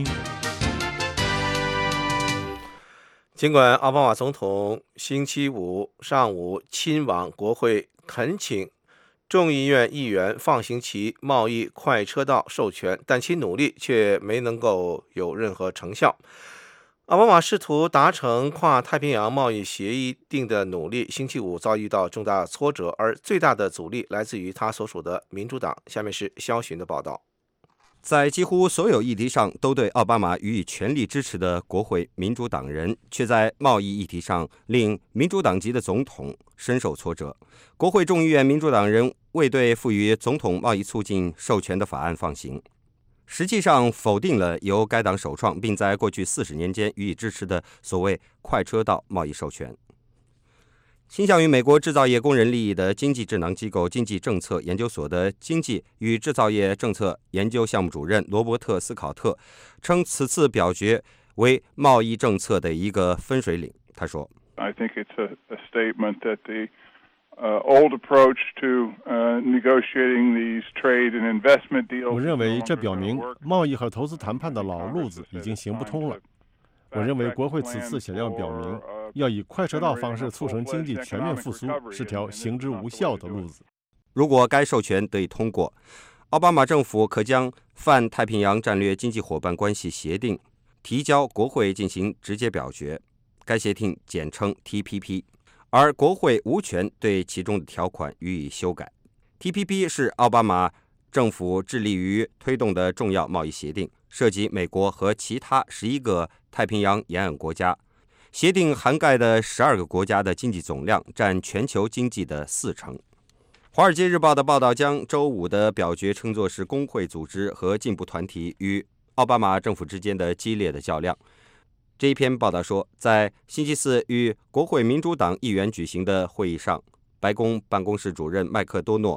尽管奥巴马总统星期五上午亲往国会恳请众议院议员放行其贸易快车道授权，但其努力却没能够有任何成效。奥巴马试图达成跨太平洋贸易协议定的努力，星期五遭遇到重大挫折，而最大的阻力来自于他所属的民主党。下面是肖巡的报道。 在几乎所有议题上都对奥巴马予以全力支持的国会民主党人，却在贸易议题上令民主党籍的总统深受挫折。国会众议院民主党人未对赋予总统贸易促进授权的法案放行，实际上否定了由该党首创并在过去四十年间予以支持的所谓快车道贸易授权。倾向于美国制造业工人利益的经济智囊机构经济政策研究所的经济与制造业政策研究项目主任罗伯特·斯考特称，此次表决为贸易政策的一个分水岭。他说 I think it's a, a statement that the Uh, old approach to uh, negotiating these trade and investment deals. 我认为这表明贸易和投资谈判的老路子已经行不通了。我认为国会此次想要表明，要以快车道方式促成经济全面复苏是条行之无效的路子。 如果该授权得以通过，奥巴马政府可将泛太平洋战略经济伙伴关系协定提交国会进行直接表决，该协定简称 T P P。而国会无权对其中的条款予以修改。T P P 是奥巴马政府致力于推动的重要贸易协定，涉及美国和其他十一个太平洋沿岸国家。协定涵盖的十二个国家的经济总量占全球经济的四成。《华尔街日报》的报道将周五的表决称作是工会组织和进步团体与奥巴马政府之间的激烈的较量。这一篇报道说，在星期四与国会民主党议员举行的会议上，白宫办公室主任麦克多诺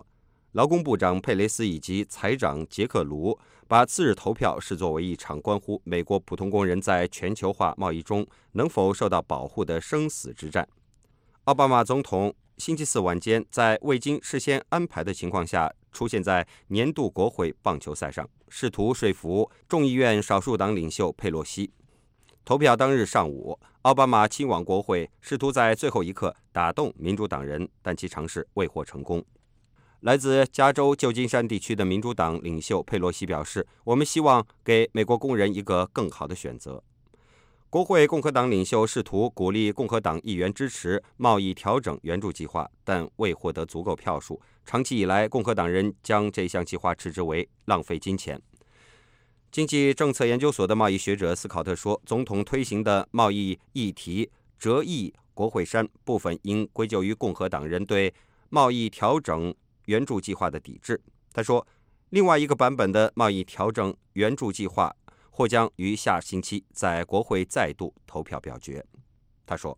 劳工部长佩雷斯以及财长杰克卢把次日投票视作为一场关乎美国普通工人在全球化贸易中能否受到保护的生死之战。奥巴马总统星期四晚间在未经事先安排的情况下出现在年度国会棒球赛上，试图说服众议院少数党领袖佩洛西。投票当日上午，奥巴马亲往国会，试图在最后一刻打动民主党人，但其尝试未获成功。来自加州旧金山地区的民主党领袖佩洛西表示，我们希望给美国工人一个更好的选择。国会共和党领袖试图鼓励共和党议员支持贸易调整援助计划，但未获得足够票数。长期以来，共和党人将这项计划斥之为浪费金钱。经济政策研究所的贸易学者斯考特说，总统推行的贸易议题折翼国会山部分应归咎于共和党人对贸易调整援助计划的抵制。他说，另外一个版本的贸易调整援助计划或将于下星期在国会再度投票表决。他说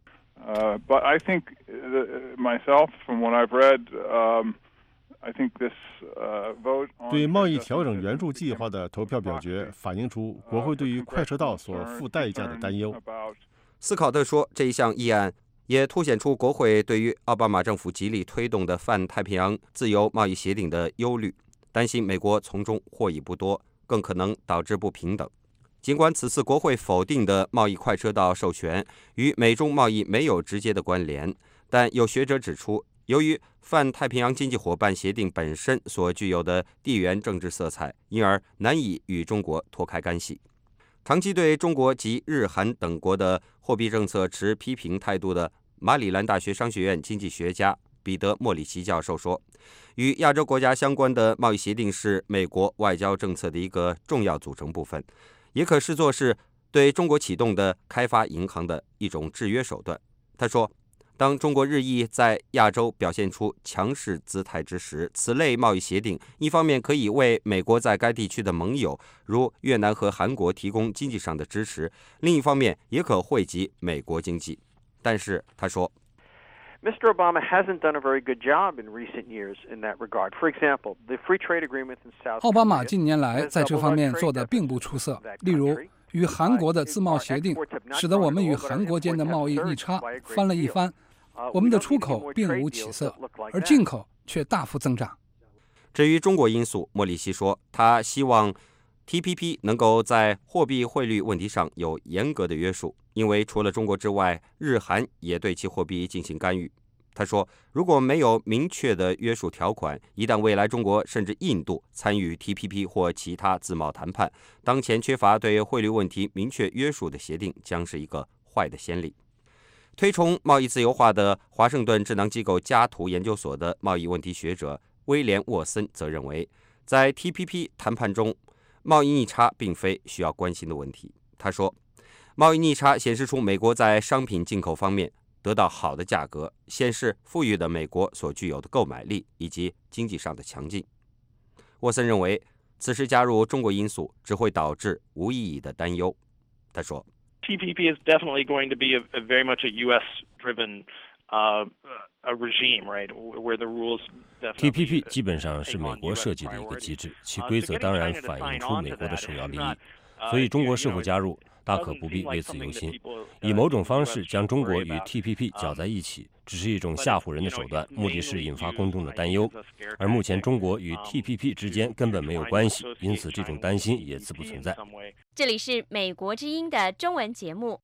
Uh, but I think uh, myself, from what I've read, um, I think this uh, vote on 对贸易调整援助计划的投票表决反映出国会对于快车道所付代价的担忧。 斯考特说，这一项议案也凸显出国会对于奥巴马政府极力推动的泛太平洋自由贸易协定的忧虑，担心美国从中获益不多，更可能导致不平等。尽管此次国会否定的贸易快车道授权与美中贸易没有直接的关联，但有学者指出，由于泛太平洋经济伙伴协定本身所具有的地缘政治色彩，因而难以与中国脱开干系。长期对中国及日韩等国的货币政策持批评态度的马里兰大学商学院经济学家彼得·莫里奇教授说，与亚洲国家相关的贸易协定是美国外交政策的一个重要组成部分，也可视作是对中国启动的开发银行的一种制约手段。他说，当中国日益在亚洲表现出强势姿态之时，此类贸易协定一方面可以为美国在该地区的盟友如越南和韩国提供经济上的支持，另一方面也可惠及美国经济。但是他说 Mister Obama hasn't done a very good job in recent years in that regard. For example, the free trade agreement in South Korea. 奥巴马近年来在这方面做得并不出色。例如，与韩国的自贸协定，使得我们与韩国间的贸易逆差翻了一番，我们的出口并无起色，而进口却大幅增长。 至于中国因素，莫里西说，他希望 T P P 能够在货币汇率问题上有严格的约束，因为除了中国之外，日韩也对其货币进行干预。他说，如果没有明确的约束条款，一旦未来中国甚至印度参与 T P P 或其他自贸谈判，当前缺乏对汇率问题明确约束的协定将是一个坏的先例。推崇贸易自由化的华盛顿智囊机构加图研究所的贸易问题学者威廉·沃森则认为，在 T P P 谈判中，贸易逆差并非需要关心的问题。他说，贸易逆差显示出美国在商品进口方面得到好的价格，显示富裕的美国所具有的购买力以及经济上的强劲。沃森认为，此时加入中国因素只会导致无意义的担忧。他说 T P P is definitely going to be a, a very much a U S-driven uh, a regime, right? Where the rules T P P 基本上是美国设计的一个机制，其规则当然反映出美国的首要利益。所以中国是否加入，大可不必为此忧心。以某种方式将中国与 T P P 搅在一起，只是一种吓唬人的手段，目的是引发公众的担忧。而目前中国与 T P P 之间根本没有关系，因此这种担心也自不存在。 这里是美国之音的中文节目。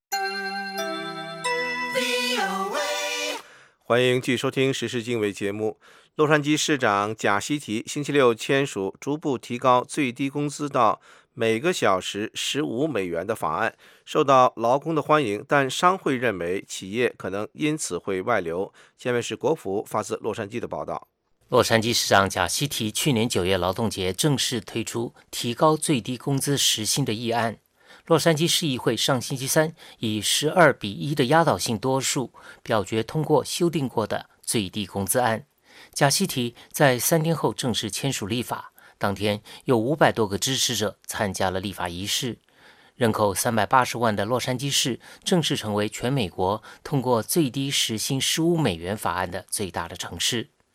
欢迎继续收听时事经纬节目。洛杉矶市长贾西提星期六签署逐步提高最低工资到每个小时十五美元的法案，受到劳工的欢迎，但商会认为企业可能因此会外流。下面是国府发自洛杉矶的报道。 洛杉矶市长贾西提去年九月劳动节正式推出提高最低工资时薪的议案。洛杉矶市议会上星期三以十二比一的压倒性多数表决通过修订过的最低工资案。贾西提在三天后正式签署立法，当天有五百多个支持者参加了立法仪式。人口三百八十万的洛杉矶市正式成为全美国通过最低时薪十五美元法案的最大的城市。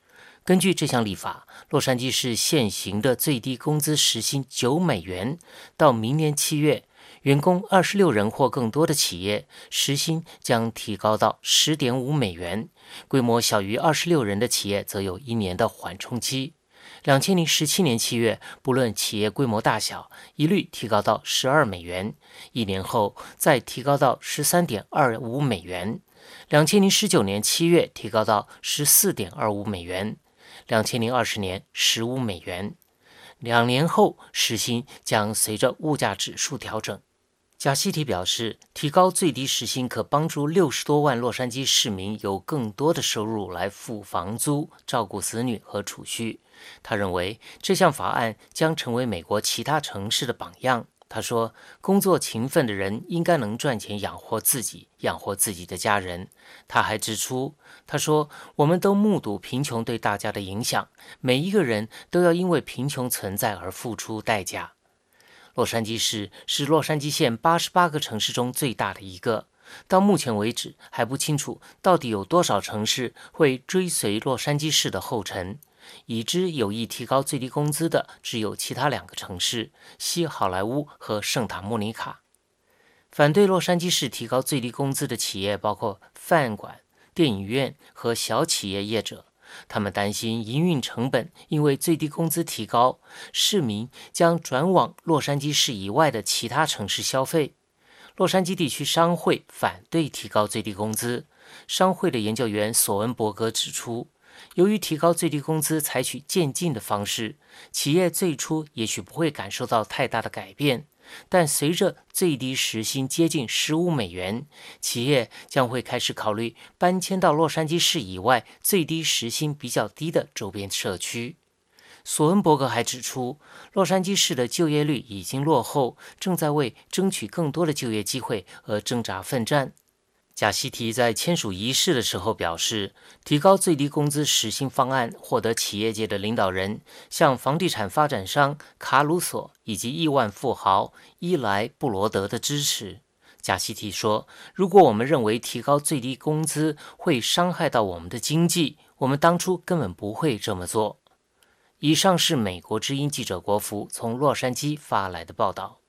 根据这项立法，洛杉矶市现行的最低工资时薪九美元，到明年七月，员工二十六人或更多的企业时薪将提高到 十点五美元，规模小于二十六人的企业则有一年的缓冲期。二零一七年七月，不论企业规模大小，一律提高到十二美元，一年后再提高到 十三点二五美元。二零十九年七月提高到 十四点二五美元，二零二零年十五美元。两年后，时薪将随着物价指数调整。贾西提表示，提高最低时薪可帮助六十多万洛杉矶市民有更多的收入来付房租、照顾子女和储蓄。他认为这项法案将成为美国其他城市的榜样。他说，工作勤奋的人应该能赚钱养活自己，养活自己的家人。他还指出，他说，我们都目睹贫穷对大家的影响，每一个人都要因为贫穷存在而付出代价。洛杉矶市是洛杉矶县八十八个城市中最大的一个。到目前为止，还不清楚到底有多少城市会追随洛杉矶市的后尘。已知有意提高最低工资的只有其他两个城市，西好莱坞和圣塔莫尼卡。反对洛杉矶市提高最低工资的企业包括饭馆、电影院和小企业业者。他们担心营运成本因为最低工资提高，市民将转往洛杉矶市以外的其他城市消费。洛杉矶地区商会反对提高最低工资。商会的研究员索恩伯格指出，由于提高最低工资采取渐进的方式，企业最初也许不会感受到太大的改变，但随着最低时薪接近十五美元，企业将会开始考虑搬迁到洛杉矶市以外最低时薪比较低的周边社区。索恩伯格还指出，洛杉矶市的就业率已经落后，正在为争取更多的就业机会而挣扎奋战。贾西提在签署仪式的时候表示，提高最低工资时薪方案获得企业界的领导人，像房地产发展商卡鲁索以及亿万富豪伊莱布罗德的支持。贾西提说，如果我们认为提高最低工资会伤害到我们的经济，我们当初根本不会这么做。以上是美国之音记者国福从洛杉矶发来的报道。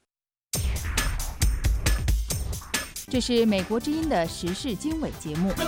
这是美国之音的时事经纬节目。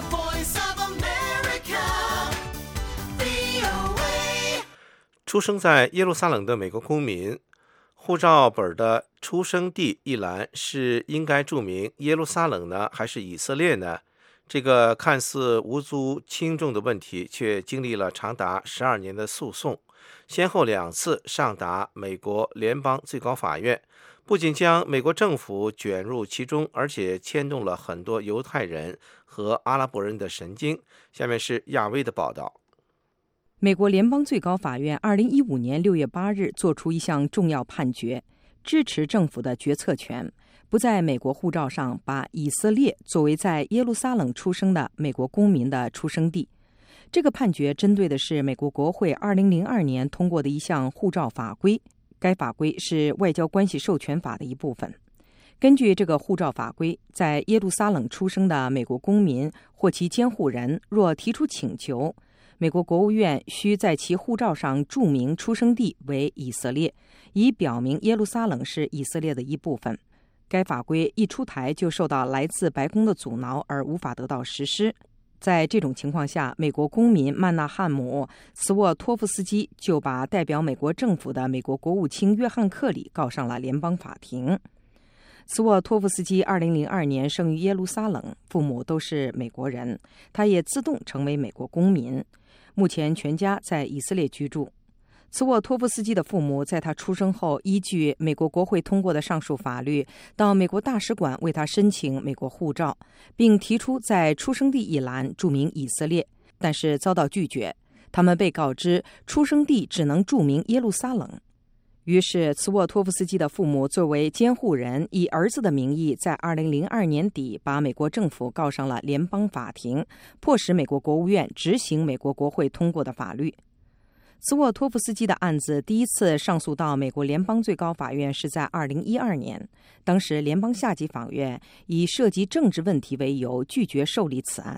出生在耶路撒冷的美国公民，护照本的出生地一栏是应该注明耶路撒冷呢，还是以色列呢？这个看似无足轻重的问题，却经历了长达十二年的诉讼，先后两次上达美国联邦最高法院。不仅将美国政府卷入其中，而且牵动了很多犹太人和阿拉伯人的神经。下面是亚威的报道。 美国联邦最高法院二零一五年六月八日作出一项重要判决，支持政府的决策权，不在美国护照上把以色列作为在耶路撒冷出生的美国公民的出生地。这个判决针对的是美国国会二零零二年通过的一项护照法规。该法规是外交关系授权法的一部分。根据这个护照法规，在耶路撒冷出生的美国公民或其监护人若提出请求，美国国务院需在其护照上注明出生地为以色列，以表明耶路撒冷是以色列的一部分。该法规一出台就受到来自白宫的阻挠而无法得到实施。在这种情况下，美国公民曼纳汉姆·斯沃托夫斯基就把代表美国政府的美国国务卿约翰·克里告上了联邦法庭。斯沃托夫斯基二零零二年生于耶路撒冷，父母都是美国人，他也自动成为美国公民，目前全家在以色列居住。斯沃托夫斯基的父母在他出生后，依据美国国会通过的上述法律，到美国大使馆为他申请美国护照，并提出在出生地一栏注明以色列，但是遭到拒绝。他们被告知出生地只能注明耶路撒冷。于是，斯沃托夫斯基的父母作为监护人，以儿子的名义，在二零零二年底把美国政府告上了联邦法庭，迫使美国国务院执行美国国会通过的法律。斯沃托夫斯基的案子第一次上诉到美国联邦最高法院是在二零一二年，当时联邦下级法院以涉及政治问题为由拒绝受理此案，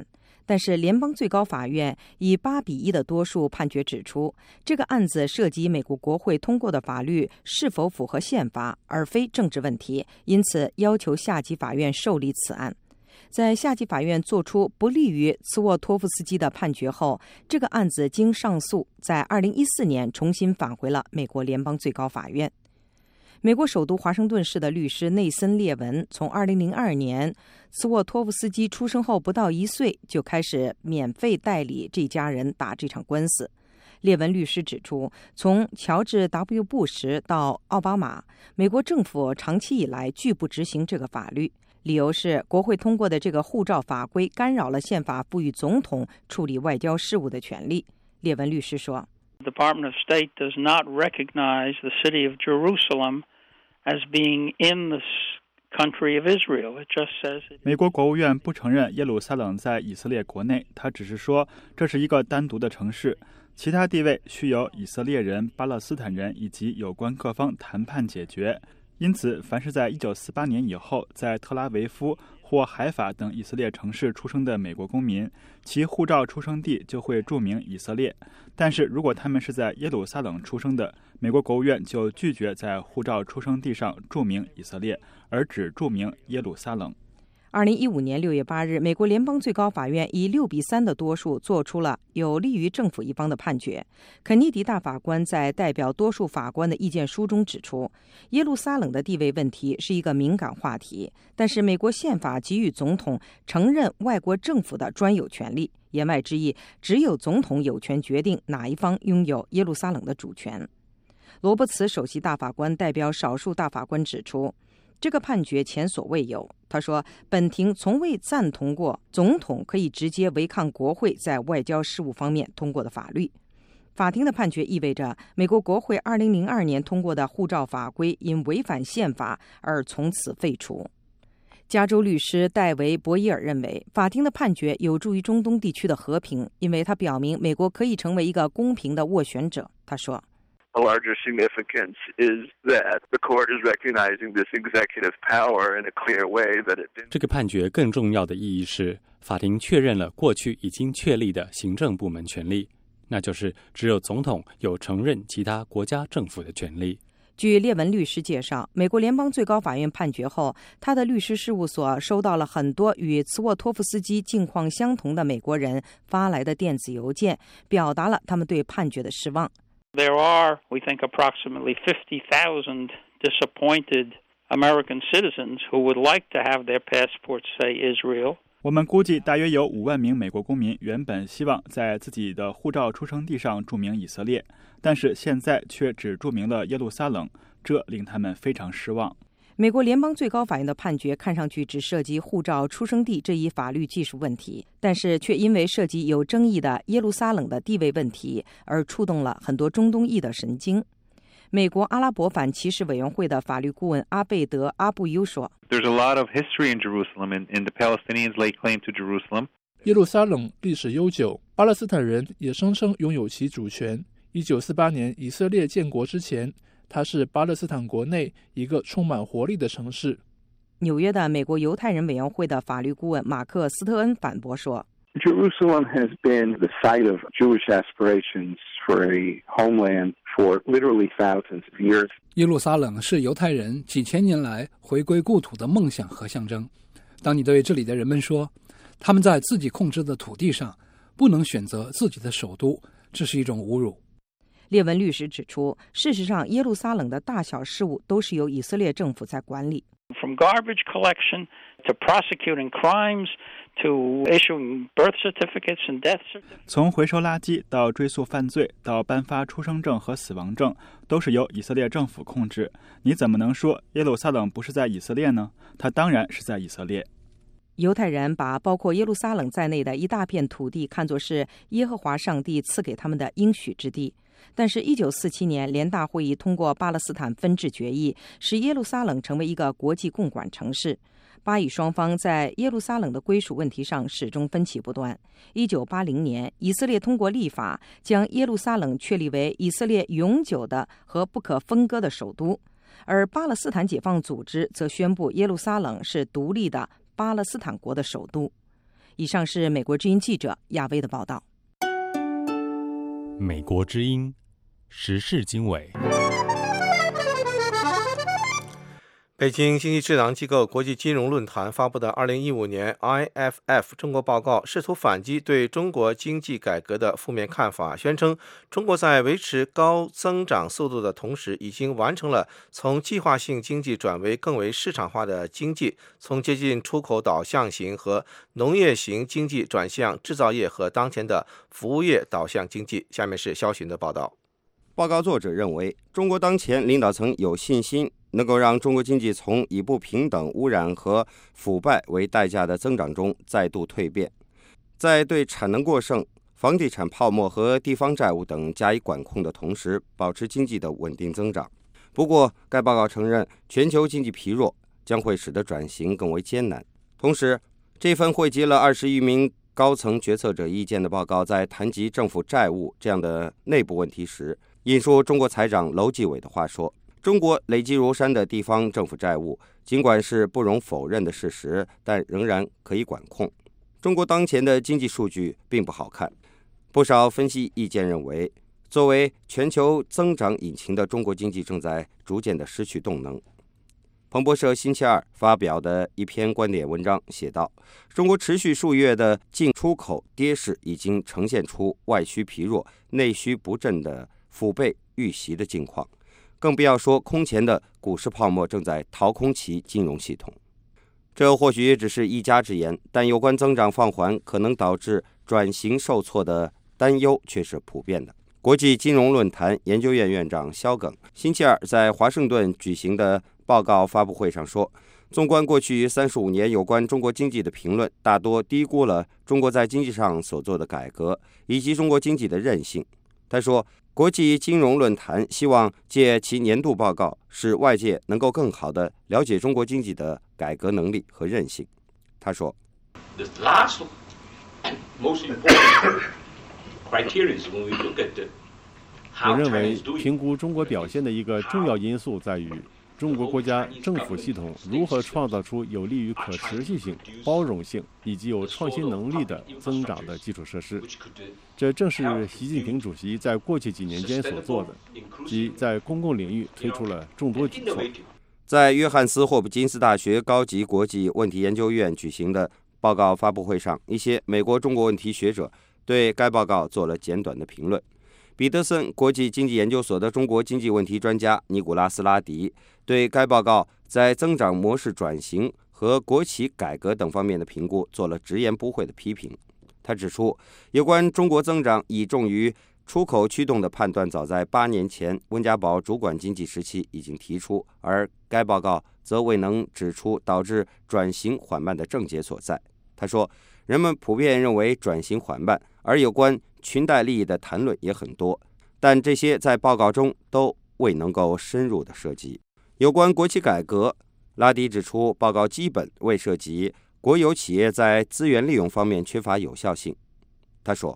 但是联邦最高法院以八比一的多数判决指出，这个案子涉及美国国会通过的法律是否符合宪法，而非政治问题，因此要求下级法院受理此案。在下级法院作出不利于茨沃托夫斯基的判决后，这个案子经上诉，在二零一四年重新返回了美国联邦最高法院。美国首都华盛顿市的律师内森·列文从二零零二年茨沃托夫斯基出生后不到一岁就开始免费代理这家人打这场官司。列文律师指出，从乔治 W. 布什到奥巴马，美国政府长期以来拒不执行这个法律，理由是国会通过的这个护照法规干扰了宪法赋予总统处理外交事务的权利。列文律师说， The Department of State does not recognize the city of Jerusalem as being in the country of Israel. It just says it... 美国国务院不承认耶路撒冷在以色列国内，它只是说这是一个单独的城市，其他地位需由以色列人、巴勒斯坦人以及有关各方谈判解决。因此，凡是在一九四八年以后在特拉维夫或海法等以色列城市出生的美国公民，其护照出生地就会注明以色列。但是如果他们是在耶路撒冷出生的，美国国务院就拒绝在护照出生地上注明以色列，而只注明耶路撒冷。 二零一五年六月八日，美国联邦最高法院以六比三的多数做出了有利于政府一方的判决。肯尼迪大法官在代表多数法官的意见书中指出，耶路撒冷的地位问题是一个敏感话题，但是美国宪法给予总统承认外国政府的专有权利，言外之意，只有总统有权决定哪一方拥有耶路撒冷的主权。罗伯茨首席大法官代表少数大法官指出，这个判决前所未有。他说，本庭从未赞同过总统可以直接违抗国会在外交事务方面通过的法律。法庭的判决意味着美国国会二零零二年通过的护照法规因违反宪法而从此废除。加州律师戴维·博伊尔认为，法庭的判决有助于中东地区的和平，因为它表明美国可以成为一个公平的斡旋者。他说 A larger significance is that the court is recognizing this executive power in a clear way that it didn't. 这个判决更重要的意义是，法庭确认了过去已经确立的行政部门权利，那就是只有总统有承认其他国家政府的权利。 据列文律师介绍，美国联邦最高法院判决后，他的律师事务所收到了很多与茨沃托夫斯基境况相同的美国人发来的电子邮件，表达了他们对判决的失望。 There are, we think, approximately fifty thousand disappointed American citizens who would like to have their passports say Israel. 我们估计大约有五万名美国公民原本希望在自己的护照出生地上注明以色列，但是现在却只注明了耶路撒冷，这令他们非常失望。 美国联邦最高法院的判决看上去只涉及护照出生地这一法律技术问题，但是却因为涉及有争议的耶路撒冷的地位问题而触动了很多中东裔的神经。美国阿拉伯反歧视委员会的法律顾问阿贝德·阿布尤说 There's a lot of history in Jerusalem, and, and the Palestinians lay claim to Jerusalem. 耶路撒冷历史悠久，巴勒斯坦人也声称拥有其主权。一九四八年以色列建国之前，它是巴勒斯坦国内一个充满活力的城市。 纽约的美国犹太人委员会的法律顾问马克·斯特恩反驳说 Jerusalem has been the site of Jewish aspirations for a homeland for literally thousands of years. 耶路撒冷是犹太人几千年来回归故土的梦想和象征。当你对这里的人们说，他们在自己控制的土地上不能选择自己的首都，这是一种侮辱。 列文律师指出，事实上，耶路撒冷的大小事务都是由以色列政府在管理。 From garbage collection to prosecuting crimes to issuing birth certificates and death certificates. 从回收垃圾到追诉犯罪，到颁发出生证和死亡证，都是由以色列政府控制。你怎么能说耶路撒冷不是在以色列呢？它当然是在以色列。 犹太人把包括耶路撒冷在内的一大片土地看作是耶和华上帝赐给他们的应许之地。但是一九四七年联大会议通过巴勒斯坦分治决议，使耶路撒冷成为一个国际共管城市。巴以双方在耶路撒冷的归属问题上始终分歧不断。一九八零年，以色列通过立法，将耶路撒冷确立为以色列永久的和不可分割的首都，而巴勒斯坦解放组织则宣布耶路撒冷是独立的巴勒斯坦国的首都。 以上是美国之音记者亚薇的报道。 美国之音时事经纬。 北京经济智囊机构国际金融论坛发布的二零一五年 I F F 中国报告，试图反击对中国经济改革的负面看法，宣称中国在维持高增长速度的同时，已经完成了从计划性经济转为更为市场化的经济，从接近出口导向型和农业型经济转向制造业和当前的服务业导向经济。下面是肖寻的报道。 报告作者认为，中国当前领导层有信心能够让中国经济从以不平等、污染和腐败为代价的增长中再度蜕变，在对产能过剩、房地产泡沫和地方债务等加以管控的同时，保持经济的稳定增长。不过，该报告承认，全球经济疲弱将会使得转型更为艰难。同时，这份汇集了二十余名高层决策者意见的报告，在谈及政府债务这样的内部问题时，引述中国财长楼继伟的话说，中国累积如山的地方政府债务，尽管是不容否认的事实，但仍然可以管控。中国当前的经济数据并不好看。不少分析意见认为，作为全球增长引擎的中国经济正在逐渐的失去动能。彭博社星期二发表的一篇观点文章写道，中国持续数月的进出口跌势已经呈现出外需疲弱、内需不振的腹背遇袭的境况，更不要说空前的股市泡沫正在掏空其金融系统。这或许只是一家之言，但有关增长放缓可能导致转型受挫的担忧却是普遍的。国际金融论坛研究院院长肖耿星期二在华盛顿举行的报告发布会上说，纵观过去三十五年有关中国经济的评论，大多低估了中国在经济上所做的改革以及中国经济的韧性。他说，国际金融论坛希望借其年度报告，使外界能够更好地了解中国经济的改革能力和韧性。他说， 我认为评估中国表现的一个重要因素在于中国国家政府系统如何创造出有利于可持续性、包容性以及有创新能力的增长的基础设施。这正是习近平主席在过去几年间所做的，即在公共领域推出了众多举措。 在约翰斯霍普金斯大学高级国际问题研究院举行的报告发布会上，一些美国中国问题学者对该报告做了简短的评论。彼得森国际经济研究所的中国经济问题专家尼古拉斯·拉迪对该报告在增长模式转型和国企改革等方面的评估做了直言不讳的批评。他指出，有关中国增长倚重于出口驱动的判断早在八年前温家宝主管经济时期已经提出，而该报告则未能指出导致转型缓慢的症结所在。他说，人们普遍认为转型缓慢，而有关裙带利益的谈论也很多，但这些在报告中都未能够深入的涉及。有关国企改革，拉迪指出，报告基本未涉及国有企业在资源利用方面缺乏有效性。他说，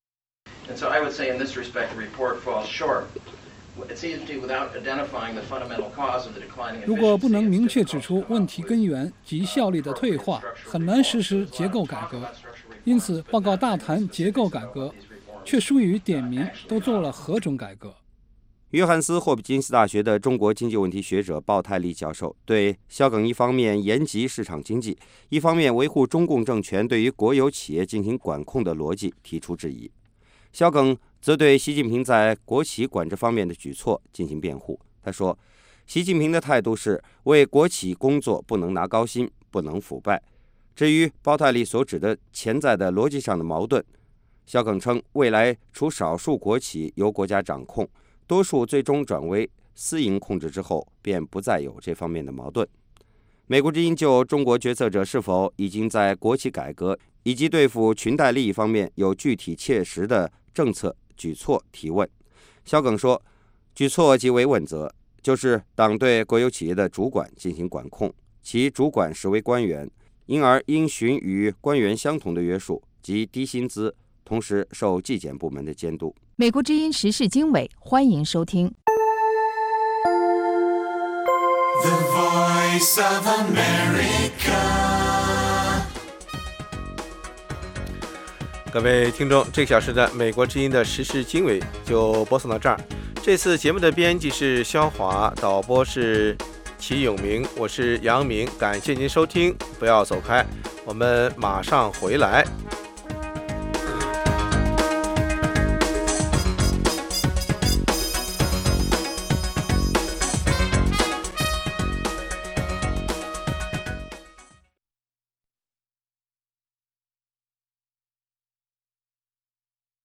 如果不能明确指出问题根源及效率的退化，很难实施结构改革。因此，报告大谈结构改革，却疏于点明都做了何种改革。 约翰斯霍普金斯大学的中国经济问题学者鲍泰利教授对肖耿一方面严极市场经济，一方面维护中共政权对于国有企业进行管控的逻辑提出质疑。肖耿则对习近平在国企管制方面的举措进行辩护。他说，习近平的态度是为国企工作不能拿高薪，不能腐败。至于鲍泰利所指的潜在的逻辑上的矛盾，肖耿称，未来除少数国企由国家掌控，多数最终转为私营控制之后，便不再有这方面的矛盾。美国之音就中国决策者是否已经在国企改革以及对付裙带利益方面有具体切实的政策举措提问。肖耿说，举措即为问责，就是党对国有企业的主管进行管控，其主管实为官员，因而应循与官员相同的约束，即低薪资，同时受纪检部门的监督。 美国之音时事经纬，欢迎收听。The Voice of America 各位听众，这个小时的美国之音的时事经纬就播送到这儿。这次节目的编辑是肖华，导播是齐永明，我是杨明，感谢您收听，不要走开，我们马上回来。